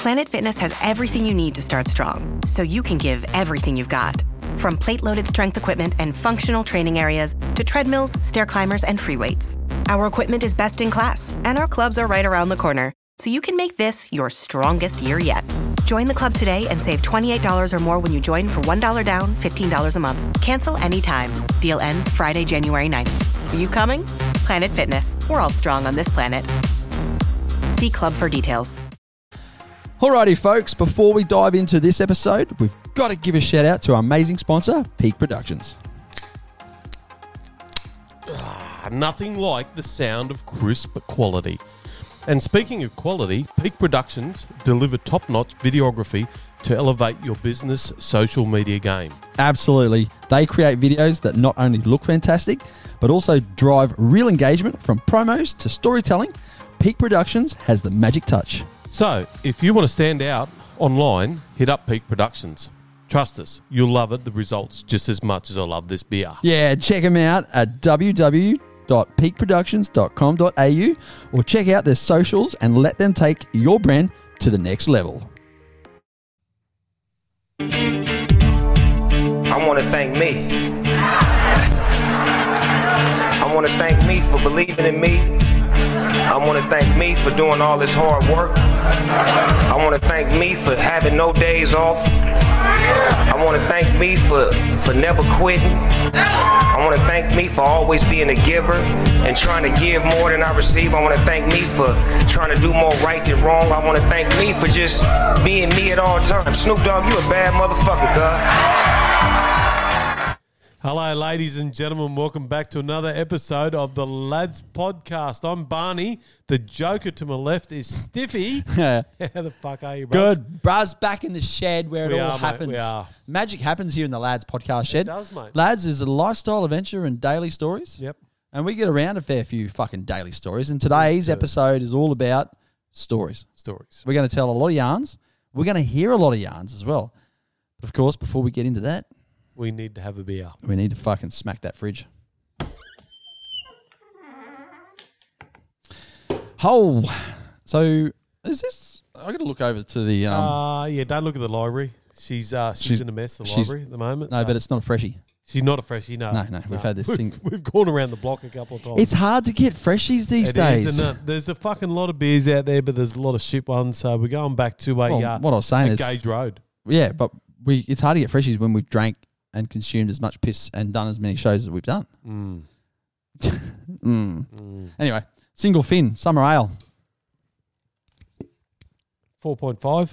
Planet Fitness has everything you need to start strong, so you can give everything you've got. From plate-loaded strength equipment and functional training areas to treadmills, stair climbers, and free weights. Our equipment is best in class, and our clubs are right around the corner, so you can make this your strongest year yet. Join the club today and save $28 or more when you join for $1 down, $15 a month. Cancel anytime. Deal ends Friday, January 9th. Are you coming? Planet Fitness. We're all strong on this planet. See club for details. Alrighty, folks, before we dive into this episode, we've got to give a shout out to our amazing sponsor, Peak Productions. Nothing like the sound of crisp quality. And speaking of quality, Peak Productions deliver top-notch videography to elevate your business social media game. Absolutely. They create videos that not only look fantastic, but also drive real engagement from promos to storytelling. Peak Productions has the magic touch. So, if you want to stand out online, hit up Peak Productions. Trust us, you'll love it, the results, just as much as I love this beer. Yeah, check them out at www.peakproductions.com.au or check out their socials and let them take your brand to the next level. I want to thank me. I want to thank me for believing in me. I want to thank me for doing all this hard work. I want to thank me for having no days off. I want to thank me for never quitting. I want to thank me for always being a giver and trying to give more than I receive. I want to thank me for trying to do more right than wrong. I want to thank me for just being me at all times. Snoop Dogg, you a bad motherfucker, cuz. Hello, ladies and gentlemen. Welcome back to another episode of the Lads Podcast. I'm Barney. The Joker to my left is Stiffy. How the fuck are you, bros? Good. Braz back in the shed where it all happens. Mate, we are. Magic happens here in the Lads Podcast shed. It does, mate. Lads is a lifestyle adventure and daily stories. Yep. And we get around a fair few fucking daily stories. And today's episode is all about stories. We're going to tell a lot of yarns. We're going to hear a lot of yarns as well. But of course, before we get into that, we need to have a beer. We need to fucking smack that fridge. Oh, so is this? I got to look over to the. Yeah, don't look at the library. She's in a mess. The library at the moment. No, but it's not a freshie. She's not a freshie. No, we've had this thing. We've gone around the block a couple of times. It's hard to get freshies these days. Is, isn't it? There's a fucking lot of beers out there, but there's a lot of shit ones. So we're going back to what I was saying is Gage Road. Yeah, but it's hard to get freshies when we've drank and consumed as much piss and done as many shows as we've done. Anyway, single fin, summer ale. 4.5.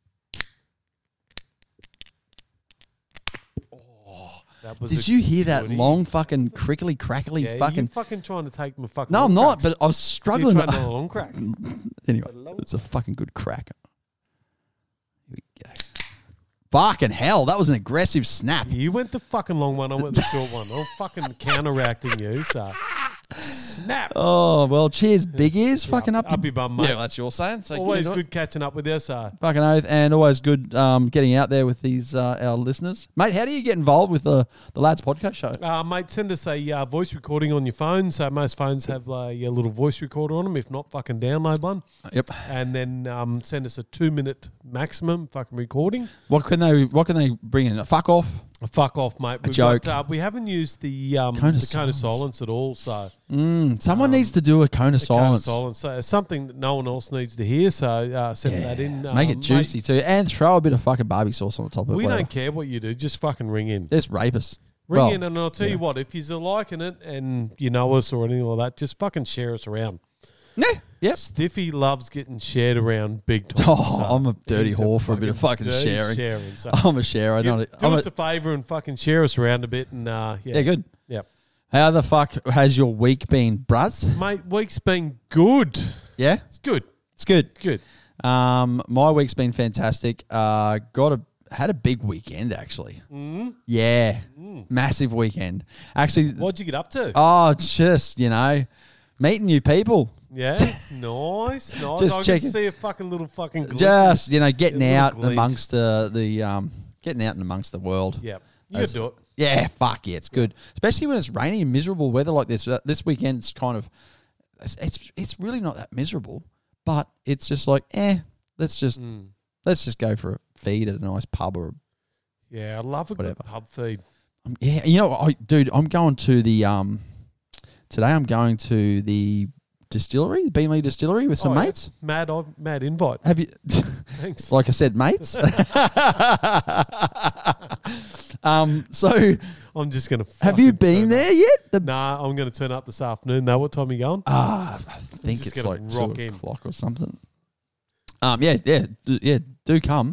Did you hear that long fucking crickly crackly fucking? You're fucking trying to take my fucking. No, I'm not. Cracks. But I was struggling. You're trying to long crack. Anyway, it's a fucking good crack. Here we go. Fucking hell, that was an aggressive snap. You went the fucking long one. I went the short one. I'm fucking counteracting you. So snap. Oh well, cheers, big ears. Fucking up your bum, mate. Yeah, that's your saying. So always good catching up with you, so fucking oath, and always good getting out there with these our listeners, mate. How do you get involved with the Lads Podcast show? Mate, send us a voice recording on your phone. So most phones have a little voice recorder on them. If not, fucking download one. Yep. And then send us a 2-minute maximum fucking recording. What can they bring in? A fuck off. A fuck off, mate. A joke. We haven't used the cone of silence at all. So someone needs to do a cone of silence. So something that no one else needs to hear. So send that in. Make it juicy too, and throw a bit of fucking barbie sauce on the top of it. We don't care what you do. Just fucking ring in. Just rape us. Ring in, and I'll tell you what. If you're liking it and you know us or anything like that, just fucking share us around. Yeah. Yep. Stiffy loves getting shared around big time. Oh, so I'm a dirty whore for a bit of fucking sharing. So I'm a sharer. Do us a favour and fucking share us around a bit. And yeah, good. Yep. How the fuck has your week been, bruz? Mate, week's been good. Yeah? It's good. It's good. Good. My week's been fantastic. Had a big weekend, actually. Yeah. Massive weekend. Actually. What'd you get up to? Oh, just, meeting new people. Yeah, nice. Just I can see a fucking little fucking glint. Just, getting out amongst getting out and amongst the world. Yeah. You can do it. Yeah, fuck yeah, it's good. Especially when it's rainy and miserable weather like this. This weekend's kind of it's really not that miserable, but it's just like, let's just Let's just go for a feed at a nice pub or Yeah, I love a Whatever. good pub feed. yeah. You know, dude, I'm going to the today. I'm going to the distillery, the Beamley Distillery, with some Yeah. mates. Mad invite. Have you? Thanks. Like I said, mates. So I'm just going to. have you been there yet? Nah, I'm going to turn up this afternoon. Now, what time are you going? I think just it's gonna like rock 2 in. o'clock or something. Do come.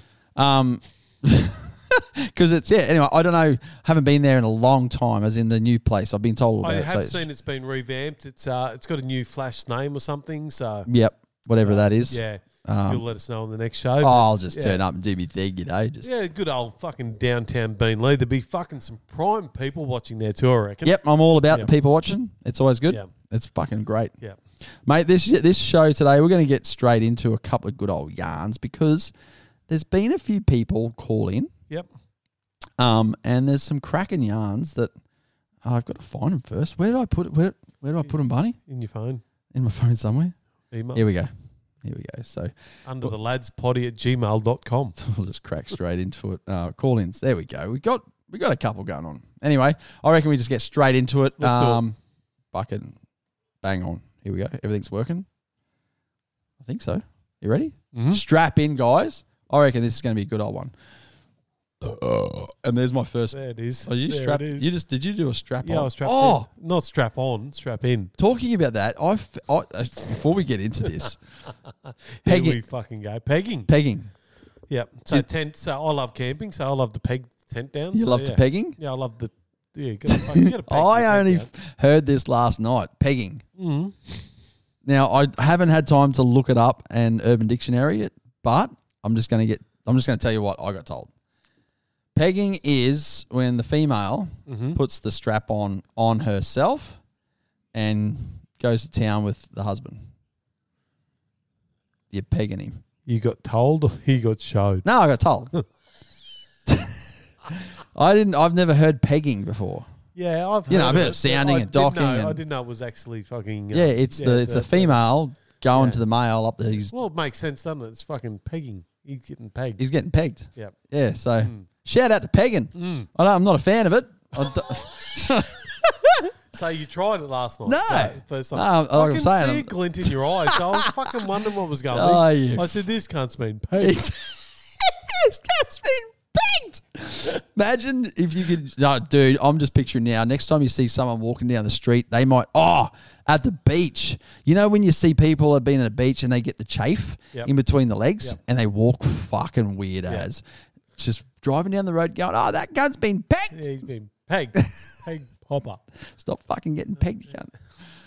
Because it's anyway, I don't know, haven't been there in a long time, as in the new place. I've been told about I it. have so seen it's been revamped. It's got a new flash name or something. So Yep, whatever that is. yeah, Um, you'll let us know on the next show. Oh, But I'll it's- just yeah. turn up and do my thing, Just Yeah, good old fucking downtown Beanley. There'd be fucking some prime people watching there too, I reckon. Yep, I'm all about Yep. the people watching. It's always good. Yep. It's fucking great. Yeah. Mate, this show today, we're going to get straight into a couple of good old yarns because there's been a few people call in. Yep. And there's some cracking yarns that I've got to find them first. Where did I put it? Where do I put them, Bunny? In your phone. In my phone somewhere. Email. Here we go. So Under the ladspoddy@gmail.com. we'll just crack straight into it. Call-ins. There we go. We got a couple going on. Anyway, I reckon we just get straight into it. Let's do it. Bucket. Bang on. Here we go. Everything's working. I think so. You ready? Mm-hmm. Strap in, guys. I reckon this is going to be a good old one. And there's my first. There it is. Oh, you There strap. it is. Did you do a strap on? Yeah, I was strapped Oh, in. Not strap on, strap in. talking about that, before we get into this, Here Pegging. we fucking go. Pegging. pegging. Yep. So tent. So I love camping. So I love to peg the tent down. You so love yeah. to pegging? Yeah, I love the. Yeah, you gotta peg the I tent only down. heard this last night. Pegging. Mhm. Now I haven't had time to look it up and Urban Dictionary it, but I'm just going to tell you what I got told. Pegging is when the female puts the strap on herself and goes to town with the husband. You're pegging him. You got told or you got showed? No, I got told. I've never heard pegging before. Yeah, I've heard You know, a bit it, of sounding but and docking I and- didn't know it was actually fucking. Yeah, it's a female going Yeah. to the male up there. Well, it makes sense, doesn't it? It's fucking pegging. He's getting pegged. He's getting pegged. Yep. Yeah, so shout out to pegging. I know I'm not a fan of it. So you tried it last night? No. So, first time. No, like I I'm can saying, see I'm- a glint in your eyes. So I was fucking wondering what was going Oh, on. you- I said, this can't mean pegged. This cat's been pegged. Imagine if you could. No, dude, I'm just picturing now. Next time you see someone walking down the street, they might. At the beach. You know when you see people have been at the beach and they get the chafe Yep. in between the legs Yep. and they walk fucking weird as. Just driving down the road going, that gun's been pegged. Yeah, he's been pegged. Peg hopper. Stop fucking getting pegged, you cunt.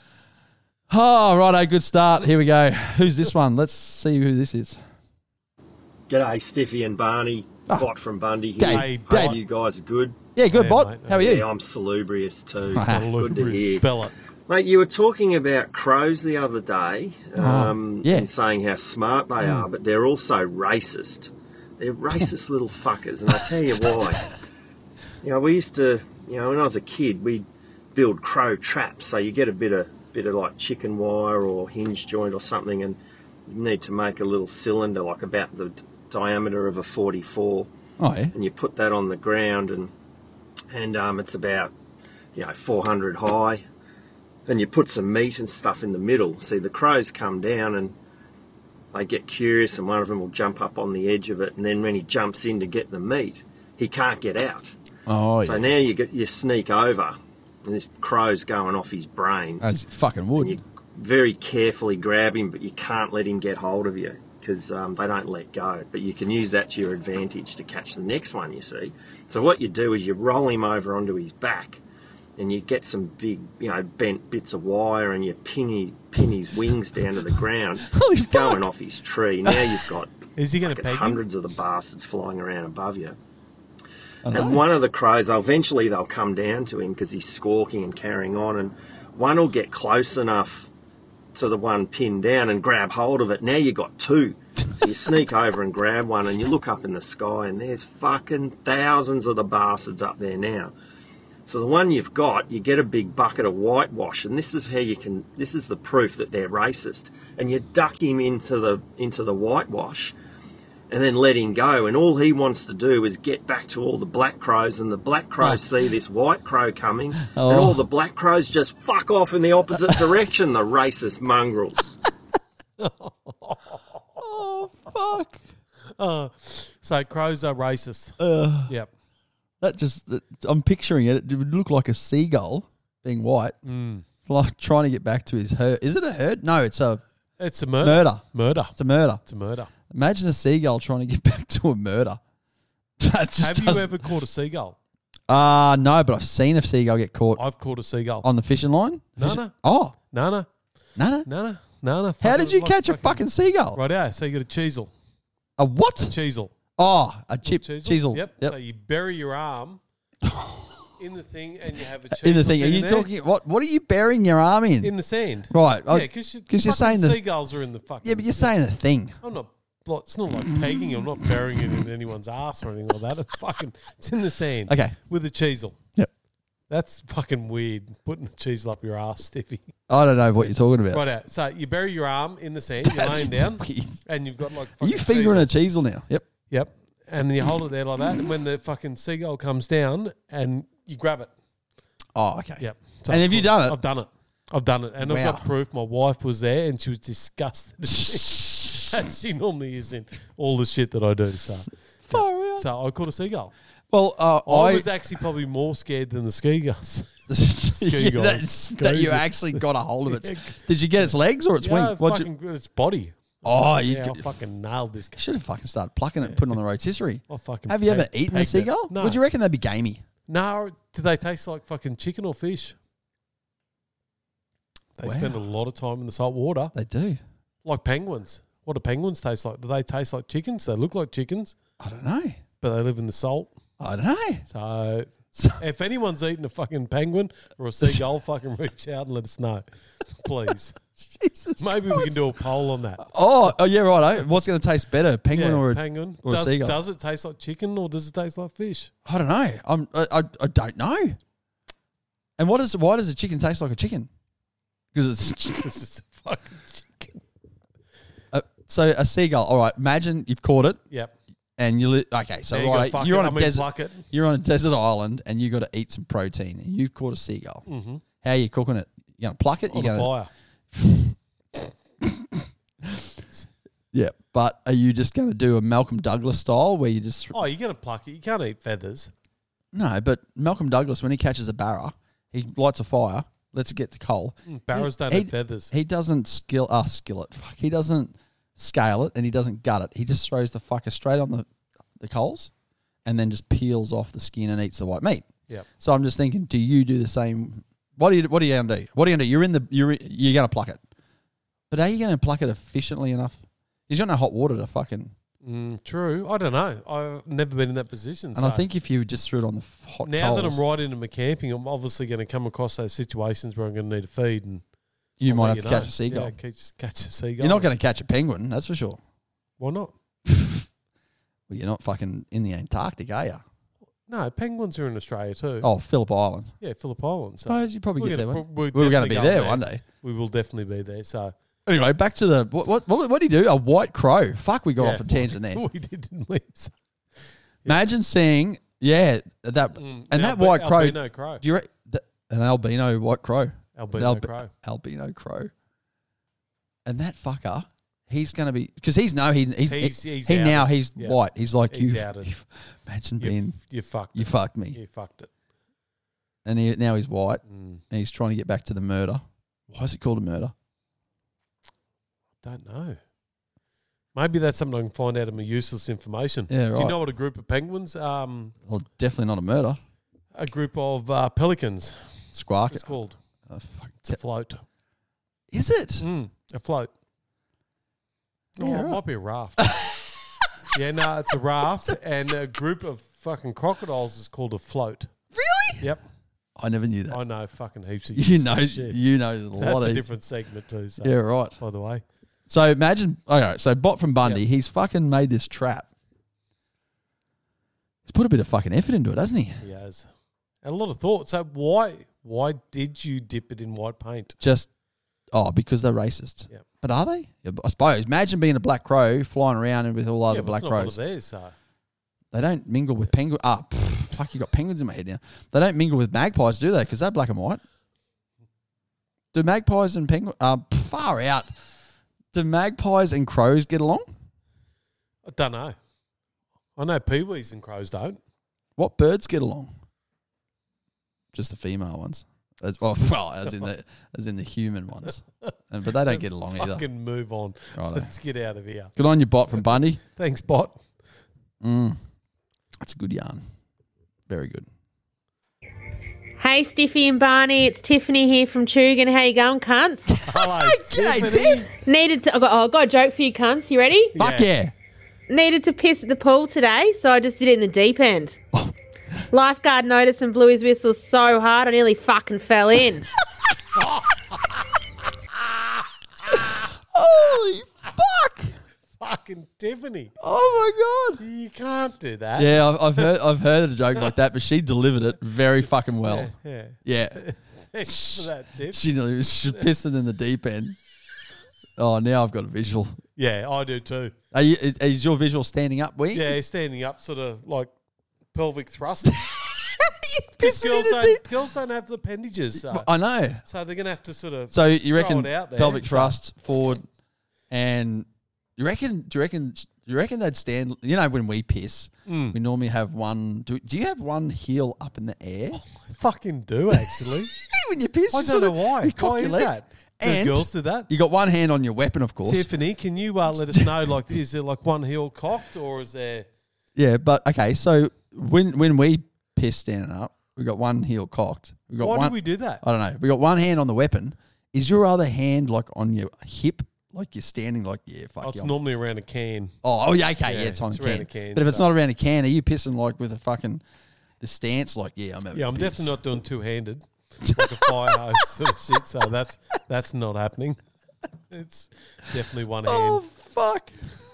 Oh, righto, good start. Here we go. Who's this one? Let's see who this is. G'day, Stiffy and Barney. Bot from Bundy here. G'day, Hope Bot. you guys are good. Yeah, good, Yeah, bot. mate. How are you? Yeah, I'm salubrious too. Good to hear. Spell it. Mate, you were talking about crows the other day yeah. and saying how smart they are, but they're also racist. They're racist little fuckers, and I'll tell you why. You know, we used to, when I was a kid, we'd build crow traps. So you get a bit of like chicken wire or hinge joint or something, and you need to make a little cylinder like about the diameter of a 44. Oh, yeah. And you put that on the ground, and it's about 400 high. Then you put some meat and stuff in the middle. See, the crows come down and they get curious, and one of them will jump up on the edge of it, and then when he jumps in to get the meat, he can't get out. Oh, So yeah. now you sneak over, and this crow's going off his brains. As fucking would. You very carefully grab him, but you can't let him get hold of you because they don't let go. But you can use that to your advantage to catch the next one, you see. So what you do is you roll him over onto his back, and you get some big, bent bits of wire, and you pin his wings down to the ground. He's going off his tree. Now you've got Is he going to fucking peg him? hundreds of the bastards flying around above you. I know. And one of the crows, they'll come down to him because he's squawking and carrying on, and one will get close enough to the one pinned down and grab hold of it. Now you got two. So you sneak over and grab one, and you look up in the sky, and there's fucking thousands of the bastards up there now. So the one you've got, you get a big bucket of whitewash, and this is the proof that they're racist. And you duck him into the whitewash, and then let him go. And all he wants to do is get back to all the black crows, and the black crows see this white crow coming, and all the black crows just fuck off in the opposite direction, the racist mongrels. Oh, fuck. So crows are racist. Yep. I'm picturing it. It would look like a seagull being white, like trying to get back to his herd. Is it a herd? No, it's a murder. murder. It's a murder. It's a murder. Imagine a seagull trying to get back to a murder. Have you ever caught a seagull? No, but I've seen a seagull get caught I've caught a seagull. on the fishing line. No. Oh, No. no. How How did you catch a fucking seagull? Right out. So you got a cheesel. A what? Cheesel. Oh, a cheesel. Yep. So you bury your arm in the thing and you have a cheesel In the thing. Are you sitting there talking? What are you burying your arm in? in the sand? Right. Yeah, because you're saying the seagulls are in the fucking. yeah, but you're saying a thing. I'm not. It's not like pegging. I'm not burying it in anyone's ass or anything like that. It's in the sand. Okay. With a cheesel. Yep. That's fucking weird. Putting the cheesel up your ass, Stiffy. I don't know what you're talking about. Right out. So you bury your arm in the sand. You're laying down, weird. and you've got like. Are you fucking fingering cheesel. a cheesel now? Yep. Yep. And then you hold it there like that, and when the fucking seagull comes down, and you grab it. Oh, okay. Yep. So And have you done it? I've done it. And I've Wow. got proof. My wife was there, and she was disgusted. As she normally is in all the shit that I do. So, Far out. so I caught a seagull. Well, I was actually probably more scared than the seagulls. that you actually got a hold of it. Did you get its legs or its Yeah, wings? fucking its body. Oh, you Yeah, I fucking nailed this. should have fucking started plucking it and putting it on the rotisserie. I fucking Have you ever pegged- eaten a pegged it. seagull? No. Would you reckon they'd be gamey? No. Do they taste like fucking chicken or fish? They Wow. spend a lot of time in the salt water, They do. like penguins. What do penguins taste like? Do they taste like chickens? They look like chickens, I don't know. but they live in the salt. I don't know. So So- if anyone's eaten a fucking penguin or a seagull, fucking reach out and let us know, please. Jesus. Maybe we can do a poll on that. Oh, yeah, right. What's going to taste better, penguin Yeah, or a penguin or a seagull? Does it taste like chicken or does it taste like fish? I don't know. I don't know. And why does a chicken taste like a chicken? Because it's It's just a fucking chicken. so a seagull. All right, imagine you've caught it Yep. and you okay. So Now you gotta right, fuck you're it. on I a mean, desert. pluck it. You're on a desert island and you got to eat some protein. And you've caught a seagull. Mm-hmm. How are you cooking it? You gonna pluck it? On You a gonna fire. yeah. But are you just going to do a Malcolm Douglas style where you just Oh, you're going to pluck it. You can't eat feathers. no? But Malcolm Douglas, when he catches a barra, he lights a fire, lets it get to coal. Barrows don't he- eat feathers. He doesn't skill it. Fuck. He doesn't scale it and he doesn't gut it. He just throws the fucker straight on the coals and then just peels off the skin and eats the white meat. Yep. So I'm just thinking, do you do the same? What are you gonna do? What are you gonna do? You're gonna pluck it. But are you gonna pluck it efficiently enough? You've got no hot water to fucking True. I don't know. I've never been in that position. and I think if you just threw it on the hot now that coals, I'm right into my camping, I'm obviously going to come across those situations where I'm going to need a feed, and you I'll might let have to know. catch a seagull. Yeah, just catch a seagull. You're not going to catch a penguin, that's for sure. Why not? Well, you're not fucking in the Antarctic, are you? No, penguins are in Australia too. Oh, Phillip Island. Yeah, Phillip Island. So Suppose you probably we're get there. gonna- One. we're We were going to definitely be there going one day. We will definitely be there. So Anyway, back to the what did he do? A white crow. Fuck, we got yeah. off a tangent there. we did, didn't we? So, Imagine seeing that and that white crow. albino crow. Do you an albino white crow? Albino An crow. Albino crow. And that fucker, he's going to be because he's He's outed. Yeah. white. He's like He's you. outed. Imagine You, being you fucked you it. fucked me, You fucked it. and now he's white, Mm. and he's trying to get back to the murder. Why is it called a murder? Don't know. Maybe that's something I can find out of my useless information. Yeah, Do right. you know what a group of penguins? Well, definitely not a murder. A group of pelicans. Squawk. It's called. Oh, fuck. It's a float. Is it? A float. Yeah, Oh, it right. might be a raft. Yeah, no, it's a raft, and a group of fucking crocodiles is called a float. Really? Yep, I never knew that. I know fucking heaps of You useless know, shit. you know a lot That's a of different segment too. So, Yeah, right. by the way, So imagine, okay, so Bot from Bundy, Yep. he's fucking made this trap. He's put a bit of fucking effort into it, hasn't he? he has and a lot of thought. So why did you dip it in white paint? Just, because they're racist. Yep. But are they? Yeah, I suppose. Imagine being a black crow flying around with all other but black it's not one crows. of theirs, so. They don't mingle with penguins. Fuck, you got penguins in my head now. They don't mingle with magpies, do they? Because they're black and white. Do magpies and penguins... far out. Do magpies and crows get along? I don't know. I know peewees and crows don't. What birds get along? Just the female ones. As in the human ones. But they don't get along either. Fucking move on. Righto. Let's get out of here. Good on you, Bot from Bundy. Thanks, Bot. That's a good yarn. Very good. Hey, Stiffy and Barney, it's Tiffany here from Tugan. How you going, cunts? Hello, G'day, Tiffany. Tiff. I got a joke for you, cunts. You ready? Fuck yeah. Needed to piss at the pool today, so I just did it in the deep end. Lifeguard noticed and blew his whistle so hard I nearly fucking fell in. Holy fuck. Fucking Tiffany. Oh, my God. You can't do that. Yeah, I've heard a joke like that, but she delivered it very fucking well. Yeah. Yeah. Thanks for that, Tiff. She's pissing in the deep end. Oh, now I've got a visual. Yeah, I do too. Is your visual standing up, Wee? Yeah, standing up, sort of like pelvic thrust. Pissing in the deep. Girls don't have the appendages, so, I know. so they're going to have to sort of So you reckon throw it out there, pelvic so- thrust forward, and do you reckon they'd stand? You know, when we piss, we normally have one. Do you have one heel up in the air I fucking do, actually. when you piss? I you don't sort know of- why. You cock Why your is leg. that? Do And girls do that? You got one hand on your weapon, of course. Tiffany, can you let us know, like, is there like one heel cocked or is there... Yeah, but okay. So when we piss standing up, we got one heel cocked. We got Why one, do we do that? I don't know. We got one hand on the weapon. Is your other hand like on your hip, like you're standing like fuck Oh, it's yeah. normally around a can. Oh yeah, okay, yeah, Yeah, it's on it's the around can. a can, But if it's so- not around a can, are you pissing like with a fucking the stance? Like I'm having Yeah, I'm a piss. definitely not doing two-handed, like a fire hose sort of shit. So that's not happening. It's definitely one Oh hand. fuck!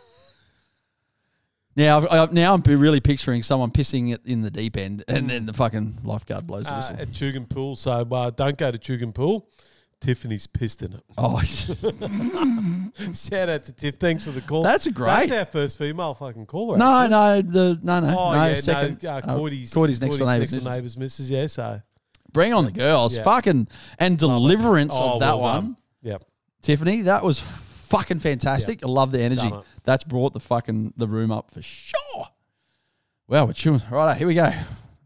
Now, I'm really picturing someone pissing it in the deep end, and then the fucking lifeguard blows the whistle. At Tugan Pool, so don't go to Tugan Pool. Tiffany's pissed in it. Oh, Shout out to Tiff. Thanks for the call. That's great. That's our first female fucking caller. no, actually. no. Oh yeah, second. Coidy's next door neighbours. neighbours, missus. Yeah, so Bring on the girls, Yeah. fucking and deliverance Oh, of that well one, done. Yep. Tiffany. That was fucking fantastic. I love the energy. Done it. That's brought the room up for sure. Well, we're chewing. Right, here we go.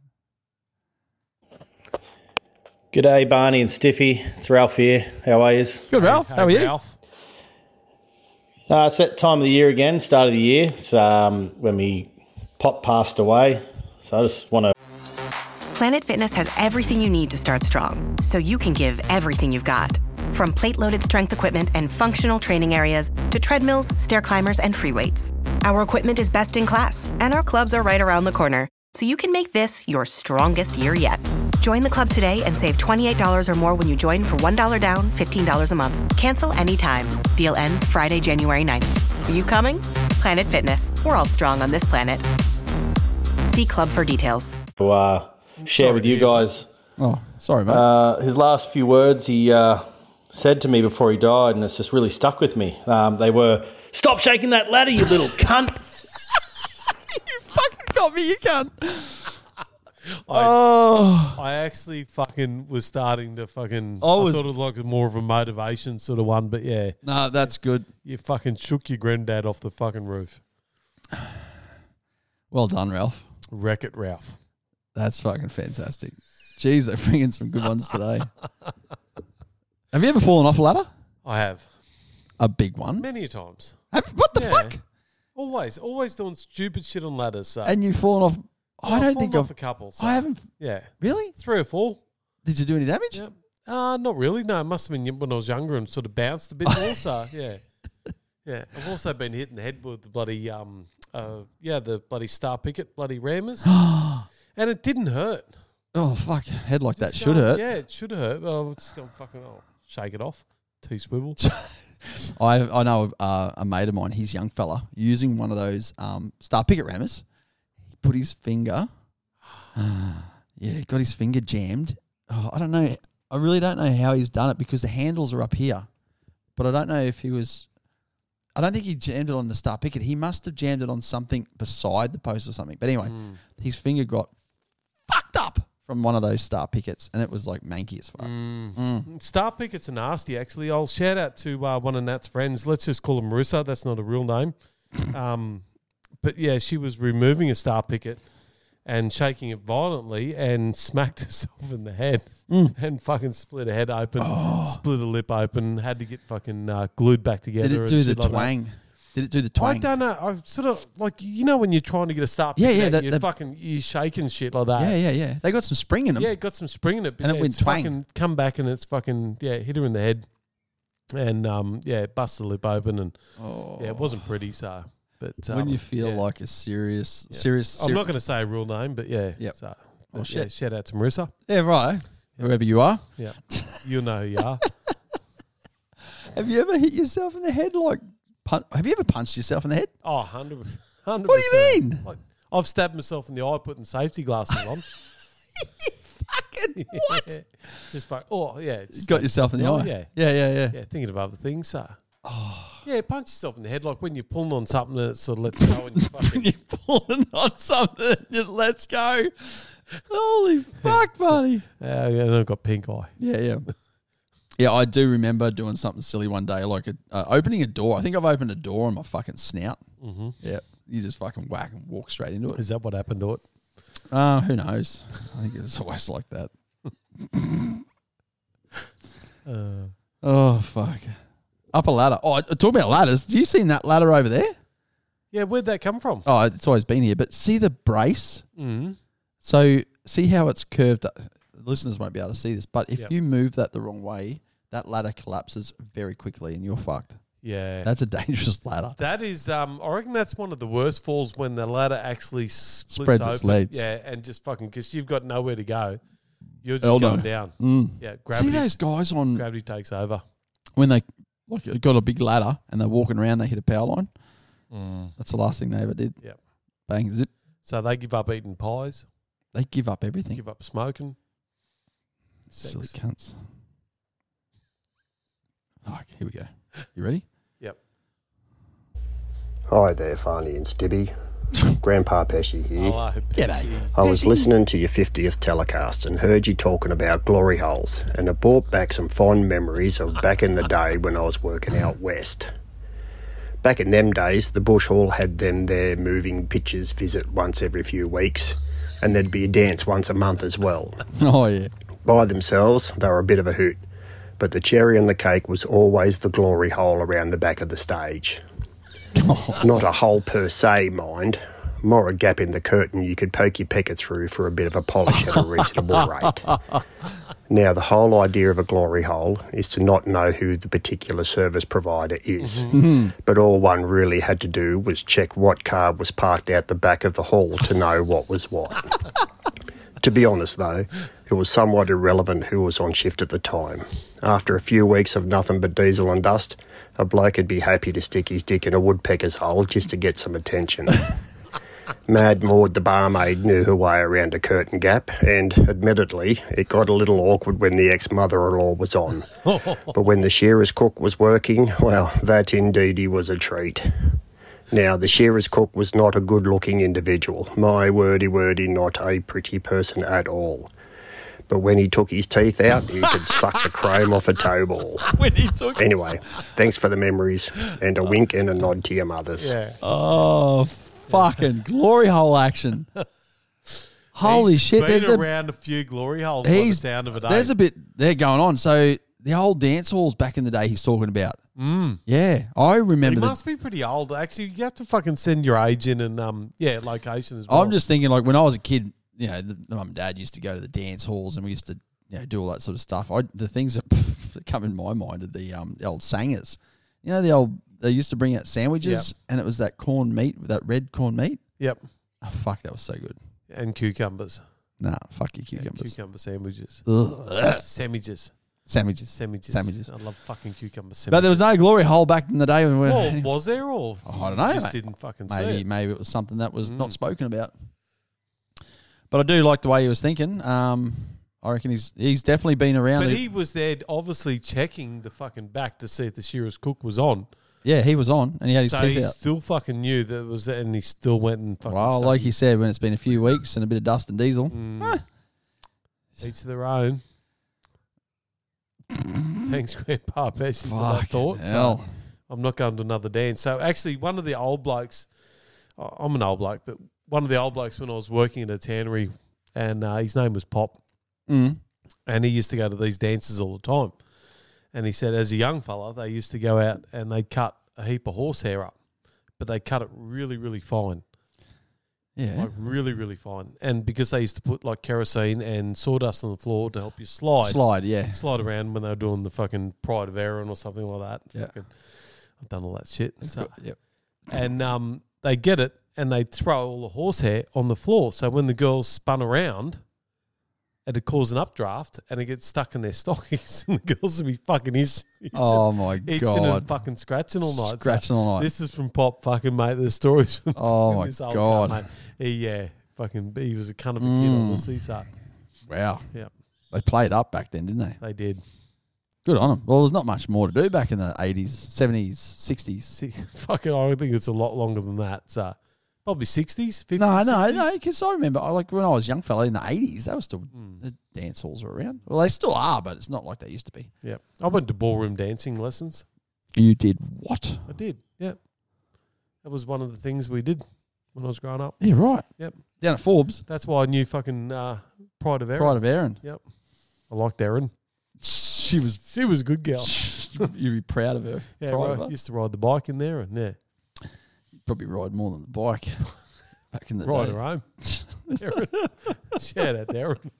G'day, Barney and Stiffy. It's Ralph here. How are you? Good, Ralph. Hey, How are you? Ralph. It's that time of the year again, start of the year. It's when me pop passed away. So I just want to... Planet Fitness has everything you need to start strong, so you can give everything you've got. From plate-loaded strength equipment and functional training areas to treadmills, stair climbers, and free weights. Our equipment is best in class, and our clubs are right around the corner, so you can make this your strongest year yet. Join the club today and save $28 or more when you join for $1 down, $15 a month. Cancel anytime. Deal ends Friday, January 9th. Are you coming? Planet Fitness. We're all strong on this planet. See club for details. share with you guys Oh, sorry, mate. his last few words he said to me before he died, and it's just really stuck with me. They were, "Stop shaking that ladder, you little cunt." You fucking got me, you cunt. I actually fucking was starting to fucking... I was- thought it was like more of a motivation sort of one, but yeah, No, that's good. you fucking shook your granddad off the fucking roof. Well done, Ralph. Wreck it, Ralph. That's fucking fantastic. Jeez, they're bringing some good ones today. Have you ever fallen off a ladder? I have. A big one? Many a times. What the Yeah. fuck? Always doing stupid shit on ladders. So. And you've fallen off? I I've don't fallen think off I've. a couple. So. I haven't. Yeah. Really? 3 or 4. Did you do any damage? Yeah. Not really. No, it must have been when I was younger and sort of bounced a bit more. So yeah. Yeah. I've also been hit in the head with the bloody the bloody Star Picket bloody rammers. And it didn't hurt. Oh fuck! Head like that Just should going- hurt. Yeah, it should hurt. But I was just going fucking shake it off. T-swivel. I know a mate of mine. He's a young fella using one of those Star Picket rammers. He put his finger. Got his finger jammed. Oh, I don't know. I really don't know how he's done it because the handles are up here, but I don't know if he was. I don't think he jammed it on the star picket. He must have jammed it on something beside the post or something. But anyway, his finger got fucked up from one of those star pickets, and it was like manky as fuck. Star pickets are nasty, actually. I'll shout out to one of Nat's friends. Let's just call him Marissa. That's not a real name. But yeah, she was removing a star picket and shaking it violently and smacked herself in the head and fucking split her head open, split her lip open, had to get fucking glued back together. Did it do the twang? Did it do the twang? I don't know. I sort of like, you know, when you're trying to get a star picket, you're shaking shit like that. Yeah. They got some spring in them. Yeah, it got some spring in it. But And it went twang. Fucking come back and it's fucking, hit her in the head. And, busted the lip open and, it wasn't pretty, so. But when you feel like a serious. I'm not going to say a real name, but yeah. Yep. So, Oh, shit. yeah, shout out to Marissa. Yeah, right. Whoever you are. Yeah. You'll know who you are. Have you ever hit yourself in the head? Have you ever punched yourself in the head? Oh, 100%. What do you mean? Like, I've stabbed myself in the eye putting safety glasses on. Fucking what? Yeah. Just fuck. Oh, yeah. You got yourself in the eye? Yeah. Yeah. Yeah, thinking of other things, so. Yeah, punch yourself in the head like when you're pulling on something and it sort of lets go and you fucking... You're pulling on something and it lets go. Holy fuck, buddy. and I've got pink eye. Yeah. Yeah, I do remember doing something silly one day, like opening a door. I think I've opened a door on my fucking snout. Mm-hmm. Yeah, you just fucking whack and walk straight into it. Is that what happened to it? Who knows? I think it's always like that. Oh, fuck. Up a ladder. Oh, talk about ladders. Have you seen that ladder over there? Yeah, where'd that come from? Oh, it's always been here. But see the brace? Mm-hmm. So see how it's curved up. Listeners won't be able to see this, but if you move that the wrong way, that ladder collapses very quickly and you're fucked. Yeah. That's a dangerous ladder. That is, I reckon that's one of the worst falls when the ladder actually spreads open. Its legs. Yeah, and just fucking, because you've got nowhere to go. You're just going down. Yeah, gravity. See those guys on... Gravity takes over. When they got a big ladder and they're walking around, they hit a power line. That's the last thing they ever did. Yep. Bang, zip. So they give up eating pies. They give up everything. Give up smoking. Silly cunts. Oh, here we go. You ready? Yep. Hi there, Farney and Stibby. Grandpa Pesci here. Hello, G'day. I was listening to your 50th telecast and heard you talking about glory holes, and it brought back some fond memories of back in the day when I was working out west. Back in them days, the Bush Hall had them there moving pictures visit once every few weeks, and there'd be a dance once a month as well. Oh, yeah. By themselves, they were a bit of a hoot, but the cherry on the cake was always the glory hole around the back of the stage. Not a hole per se, mind. More a gap in the curtain you could poke your pecker through for a bit of a polish at a reasonable rate. Now, the whole idea of a glory hole is to not know who the particular service provider is. But all one really had to do was check what car was parked out the back of the hall to know what was what. To be honest, though, it was somewhat irrelevant who was on shift at the time. After a few weeks of nothing but diesel and dust, a bloke would be happy to stick his dick in a woodpecker's hole just to get some attention. Mad Maud the barmaid knew her way around a curtain gap, and, admittedly, it got a little awkward when the ex-mother-in-law was on. But when the shearer's cook was working, well, that indeedy was a treat. Now, the shearer's cook was not a good-looking individual. My wordy, not a pretty person at all. But when he took his teeth out, he could suck the chrome off a toe ball. Anyway, thanks for the memories, and a wink and a nod to your mothers. Yeah. Oh, fucking glory hole action. Holy shit. There's around a few glory holes by the sound of it. There's a bit there going on. So the old dance halls back in the day he's talking about. Yeah, I remember. He must be pretty old. Actually, you have to fucking send your age in and, location as well. I'm just thinking, like, when I was a kid, you know, the mum and dad used to go to the dance halls and we used to, you know, do all that sort of stuff. The things that come in my mind are the old sangers. You know, they used to bring out sandwiches and it was that corned meat, that red corned meat. Yep. Oh, fuck, that was so good. And cucumbers. Nah, fuck your cucumbers. Yeah, cucumber sandwiches. Sandwiches. Sandwiches. I love fucking cucumber sandwiches. But there was no glory hole back in the day. Well, was there? Or I don't know. Just Mate. didn't fucking see it. Maybe it was something that was not spoken about. But I do like the way he was thinking. I reckon he's definitely been around. But he was there obviously checking the fucking back to see if the Shearer's Cook was on. Yeah, he was on, and he had his So teeth he out. still fucking knew that it was there, and he still went and fucking Well, like you said, when it's been a few weeks and a bit of dust and diesel. each to their own. Thanks, Grandpa Pesci, for that Fucking thought. hell. So I'm not going to another dance. So actually, one of the old blokes, I'm an old bloke, but one of the old blokes when I was working at a tannery, and his name was Pop, and he used to go to these dances all the time. And he said, as a young fella, they used to go out and they'd cut a heap of horsehair up, but they cut it really, really fine. Yeah. Like really, really fine. And because they used to put like kerosene and sawdust on the floor to help you slide around when they were doing the fucking Pride of Erin or something like that. Yeah. Fucking, I've done all that shit. So, Yep. and they get it and they throw all the horsehair on the floor. So when the girls spun around, it'd cause an updraft and it gets stuck in their stockings and the girls would be fucking itching and fucking scratching all night. Scratching all night. This is from Pop, fucking mate. The stories from Oh, this my old God. cunt, mate. He was a cunt of a kid on the seaside. Wow. Yeah, They played up back then, didn't they? they did. Good on them. Well, there's not much more to do back in the 80s, 70s, 60s. See, fucking, I think it's a lot longer than that. So probably 60s, 50s, No, 60s. because I remember, like when I was a young fella in the 80s, they were still, the dance halls were around. Well, they still are, but it's not like they used to be. Yeah, I went to ballroom dancing lessons. You did what? I did. Yeah, that was one of the things we did when I was growing up. Yeah, right. Yep, Down at Forbes. that's why I knew fucking Pride of Erin. Pride of Erin. Yep, I liked Erin. She was a good girl. You'd be proud of her. Yeah, Proud right. of her. Used to ride the bike in there, and yeah, Probably ride more than the bike back in the ride day. her home. Erin. Shout out to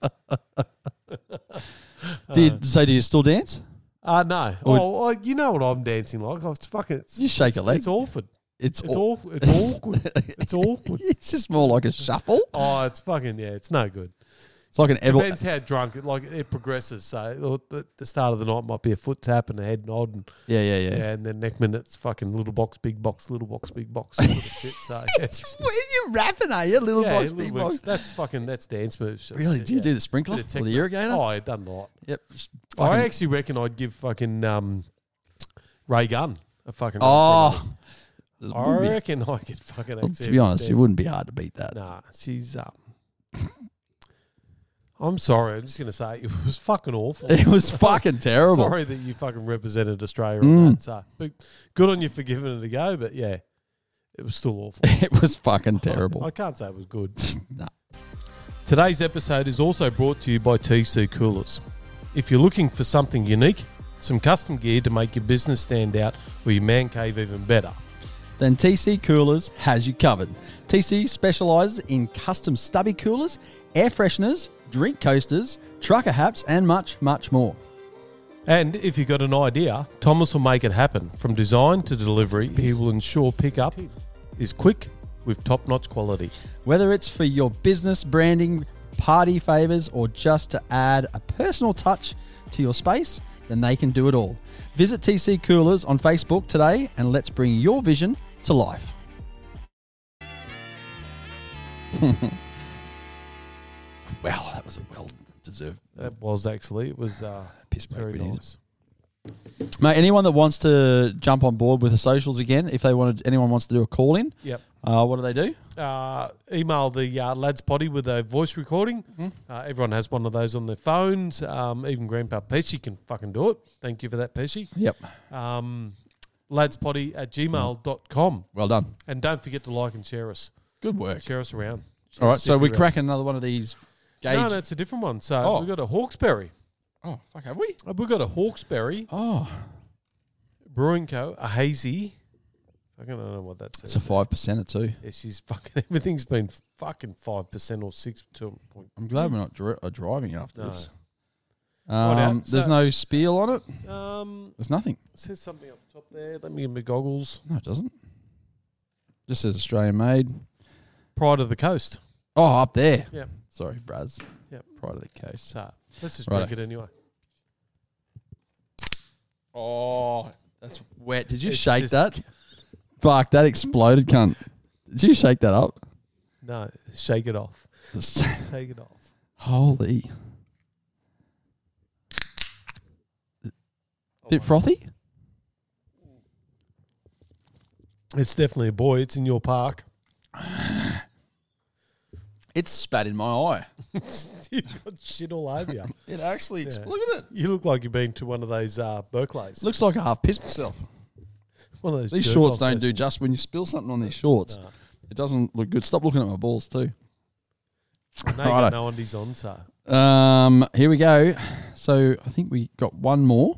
Erin. Do you still dance? No. Oh, you know what I'm dancing like? It's fucking. You shake a leg. It's awful. It's awful. It's awkward. It's awkward. It's just more like a shuffle. Oh, it's fucking it's no good. It's like an Depends how drunk it progresses. So the start of the night might be a foot tap and a head nod, and Yeah. and then next minute it's fucking little box, big box, little box, big box, sort of shit. So You're rapping, are you? Little box, little big box. box. That's dance moves. Really? Shit, Do you do the sprinkler Bit of or the techno. irrigator? Oh, I've done a lot. Yep. I actually reckon I'd give fucking Ray Gunn a fucking. Oh. I reckon I could fucking. Well, to be honest, it wouldn't be hard to beat that. Nah, she's I'm sorry. I'm just going to say it was fucking awful. It was fucking terrible. Sorry that you fucking represented Australia on that. So, but good on you for giving it a go. But yeah, it was still awful. It was fucking terrible. I can't say it was good. Nah. Today's episode is also brought to you by TC Coolers. If you're looking for something unique, some custom gear to make your business stand out or your man cave even better, Then TC Coolers has you covered. TC specialises in custom stubby coolers, air fresheners, drink coasters, trucker hats, and much, much more. And if you've got an idea, Thomas will make it happen. From design to delivery, he will ensure pickup is quick with top-notch quality. Whether it's for your business branding, party favours, or just to add a personal touch to your space, then they can do it all. Visit TC Coolers on Facebook today and let's bring your vision to life. Wow, that was a well-deserved That was actually. It was piss break. very we needed. nice. Mate, anyone that wants to jump on board with the socials again, if anyone wants to do a call in, Yep. what do they do? Email the Lads Potty with a voice recording. Everyone has one of those on their phones. Even Grandpa Pesci can fucking do it. Thank you for that, Pesci. Yep. Ladspotty@gmail.com. Well done. And don't forget to like and share us. Good work. Share us around. All right, so Stick we're around. cracking another one of these gauge. No, it's a different one. So Oh. we've got a Hawkesbury. Oh, fuck, have we? We've got a Hawkesbury Oh, Brewing Co. A hazy. I don't know what that says. it's a 5% too. Yeah, she's fucking. Everything's been fucking 5% or 6%. I'm glad we're not driving after No. this. Righto, There's so- no spiel on it. It There's nothing. says something up top there. Let me get my goggles. No, it doesn't. Just says Australian made. Pride of the Coast. Oh, up there. Yep. Sorry, Braz. Yep. Pride of the case. So let's just Righto. drink it anyway. Oh, that's wet. Did you It's shake just- that? Fuck, that exploded, cunt. Did you shake that up? No, shake it off. Shake it off. Holy. Bit frothy? It's definitely a boy. It's in your park. It's spat in my eye. You've got shit all over you. It actually, Yeah. look at it. You look like you've been to one of those Berkeleys. Looks like I half pissed myself. One of those These jerk shorts off don't do sessions. just when you spill something on these shorts. It doesn't look good. Stop looking at my balls too. No, you got Righto. no undies on, so. Here we go. So I think we got one more.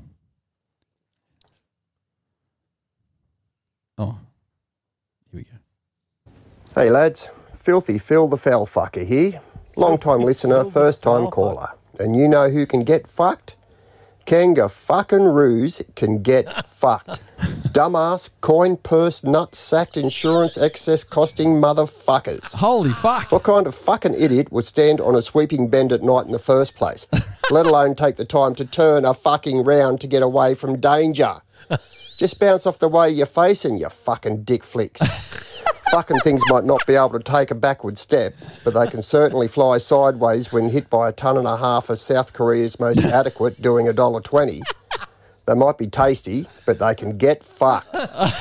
Oh, here we go. Hey lads, Filthy Phil the foul fucker here. Long time listener, Phil the first time foul caller. And you know who can get fucked? Kangafucking-roos can get fucked. Dumbass, coin purse, nut sacked insurance excess costing motherfuckers. Holy fuck. What kind of fucking idiot would stand on a sweeping bend at night in the first place? Let alone take the time to turn a fucking round to get away from danger. Just bounce off the way you're facing, you fucking dick flicks. Fucking things might not be able to take a backward step, but they can certainly fly sideways when hit by 1.5 tons of South Korea's most adequate doing $1.20. They might be tasty, but they can get fucked.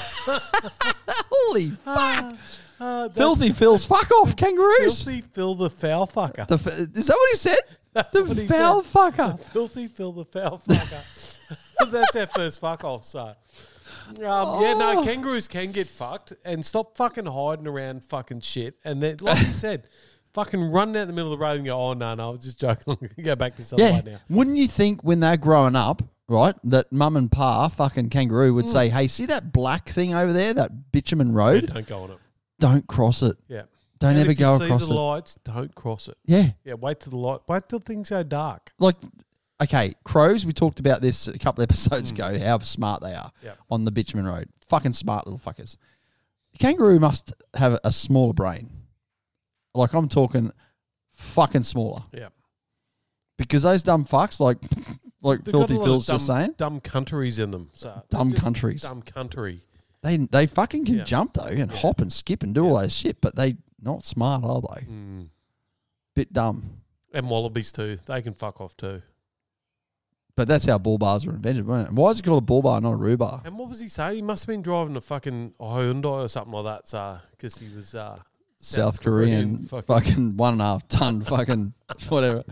Holy fuck. Filthy Phil's fuck off, kangaroos. Filthy Phil the foul fucker. Is that what he said? That's The what he foul said. fucker. Filthy Phil the foul fucker. That's our first fuck off, so. Yeah, no, kangaroos can get fucked and stop fucking hiding around fucking shit. And then, like you said, fucking run down the middle of the road and go, oh, no, I was just joking. I'm going to go back this other Yeah. way now. Wouldn't you think when they're growing up, right, that mum and pa, fucking kangaroo, would say, hey, see that black thing over there, that bitumen road? Don't go on it. Don't cross it. Yeah. Don't And ever if you go see across the it. lights, don't cross it. Yeah. Yeah, wait till the light. Wait till things go dark. Like, okay, crows, we talked about this a couple episodes ago, how smart they are Yep. on the bitumen road. Fucking smart little fuckers. Kangaroo must have a smaller brain. Like, I'm talking fucking smaller. Yeah. Because those dumb fucks, like They've got Filthy a lot Phil's of just saying, dumb countries in them. So Dumb they're just countries. Dumb country. they fucking can Yeah. jump, though, and hop and skip and do all that shit, but they not smart, are they? Bit dumb. And wallabies too. They can fuck off too. But that's how bull bars were invented, weren't it? Why is it called a bull bar, not a roo bar? And what was he saying? He must have been driving a fucking Hyundai or something like that, so because he was South Korean fucking 1.5 ton fucking whatever.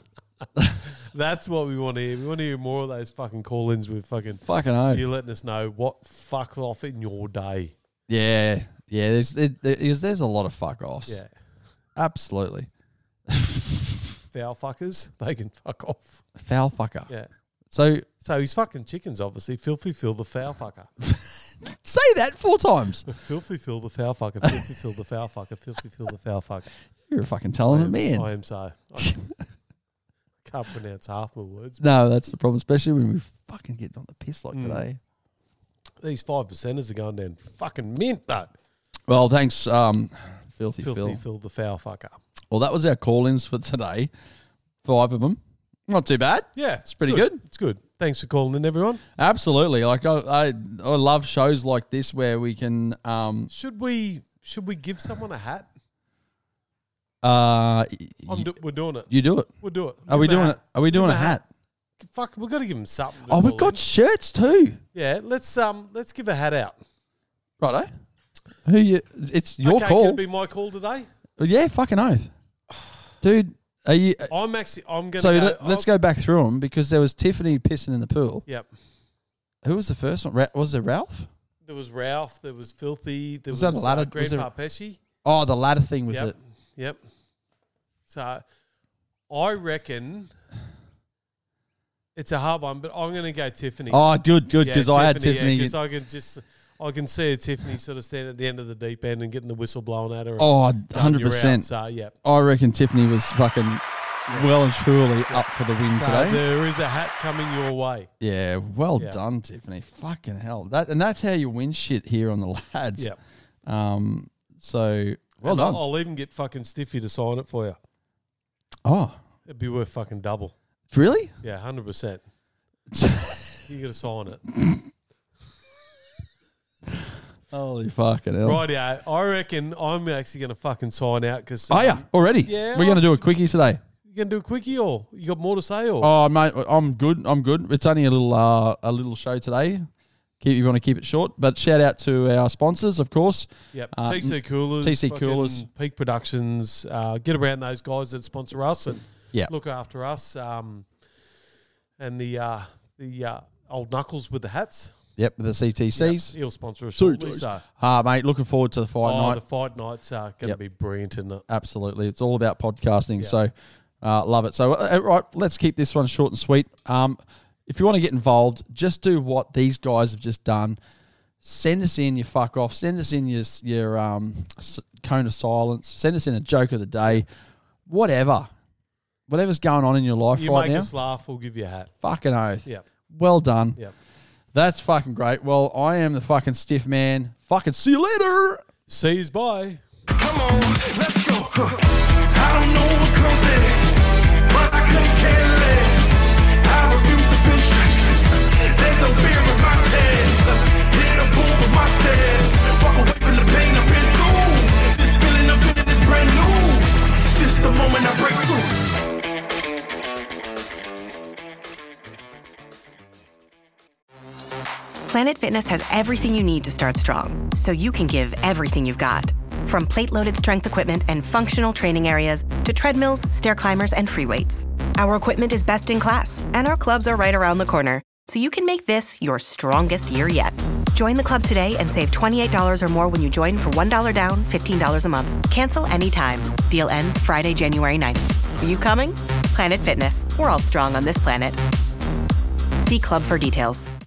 That's what we want to hear. We want to hear more of those fucking call-ins with fucking oath. you letting us know what fuck off in your day. Yeah. There's a lot of fuck offs. Yeah. Absolutely. Foul fuckers, they can fuck off. Foul fucker. Yeah. So he's fucking chickens, obviously. Filthy Phil the foul fucker. say that 4 times. Filthy Phil the foul fucker. Filthy Phil the foul fucker. Filthy Phil the foul fucker. You're a fucking talented man. I am so. I can't pronounce half my words. No, that's the problem, especially when we fucking get on the piss like today. These 5%ers are going down fucking mint, though. Well, thanks, Filthy Phil. Filthy Phil the foul fucker. Well, that was our call-ins for today. 5 of them. Not too bad. Yeah, It's pretty good. It's good. Thanks for calling in, everyone. Absolutely. Like I love shows like this where we can Should we give someone a hat? We're doing it. you do it. We'll do it. Are we Give 'em doing it? Are we doing a Give 'em hat? Fuck, we've got to give them something. to Oh, we've call got in. shirts too. Yeah, let's give a hat out. Righto. Who you? It's your Okay, call. can it be my call today? Yeah, fucking oath, dude. Are you? I'm going to So go. let's go back through them because there was Tiffany pissing in the pool. Yep. Who was the first one? Was it Ralph? There was Ralph. There was Filthy. There Was that a ladder- was Grandpa there- Pesci. Oh, the ladder thing with Yep. it. Yep. So I reckon it's a hard one, but I'm going to go Tiffany. Oh, good, because I had Tiffany. Because I can see a Tiffany sort of standing at the end of the deep end and getting the whistle blown at her. and Oh, done, you're out. 100%. So yeah. I reckon Tiffany was fucking well and truly up for the win So today. there is a hat coming your way. Yeah, well Yeah. done, Tiffany. Fucking hell. That's how you win shit here on the lads. Yep. So well And done. I'll even get fucking Stiffy to sign it for you. Oh, It'd be worth fucking double. really? Yeah, 100%. You got to sign it. Holy fucking hell. Right, I reckon I'm actually going to fucking sign out because. Oh, yeah, already? Yeah, We're going to do a quickie today. going to do a quickie or you got more to say? Or Oh, mate, I'm good. It's only a little show today. You want to keep it short, but shout out to our sponsors, of course. Yep, TC Coolers, TC Coolers, Peak Productions. Get around those guys that sponsor us and Yeah. look after us. And the old Knuckles with the hats. Yep, the CTCs. He'll sponsor us shortly. So. Mate, looking forward to the fight night. The fight nights are going to be brilliant, isn't it? Absolutely. It's all about podcasting, so love it. So, right, let's keep this one short and sweet. If you want to get involved, just do what these guys have just done. Send us in your fuck off. Send us in your cone of silence. Send us in a joke of the day. Whatever's going on in your life You right make now. us laugh, we'll give you a hat. Fucking oath. Yep. Well done. Yep. That's fucking great. Well, I am the fucking stiff man. Fucking see you later. See yous, bye. Come on, let's go. I don't know what comes in, but I couldn't care less. I refuse to feel stress. There's no fear in my chest. Hit a move of my steps. Walk away from the pain I've been through. This feeling of feeling is brand new. This is the moment I break through. Planet Fitness has everything you need to start strong, so you can give everything you've got. From plate-loaded strength equipment and functional training areas to treadmills, stair climbers, and free weights. Our equipment is best in class, and our clubs are right around the corner, so you can make this your strongest year yet. Join the club today and save $28 or more when you join for $1 down, $15 a month. Cancel anytime. Deal ends Friday, January 9th. Are you coming? Planet Fitness. We're all strong on this planet. See club for details.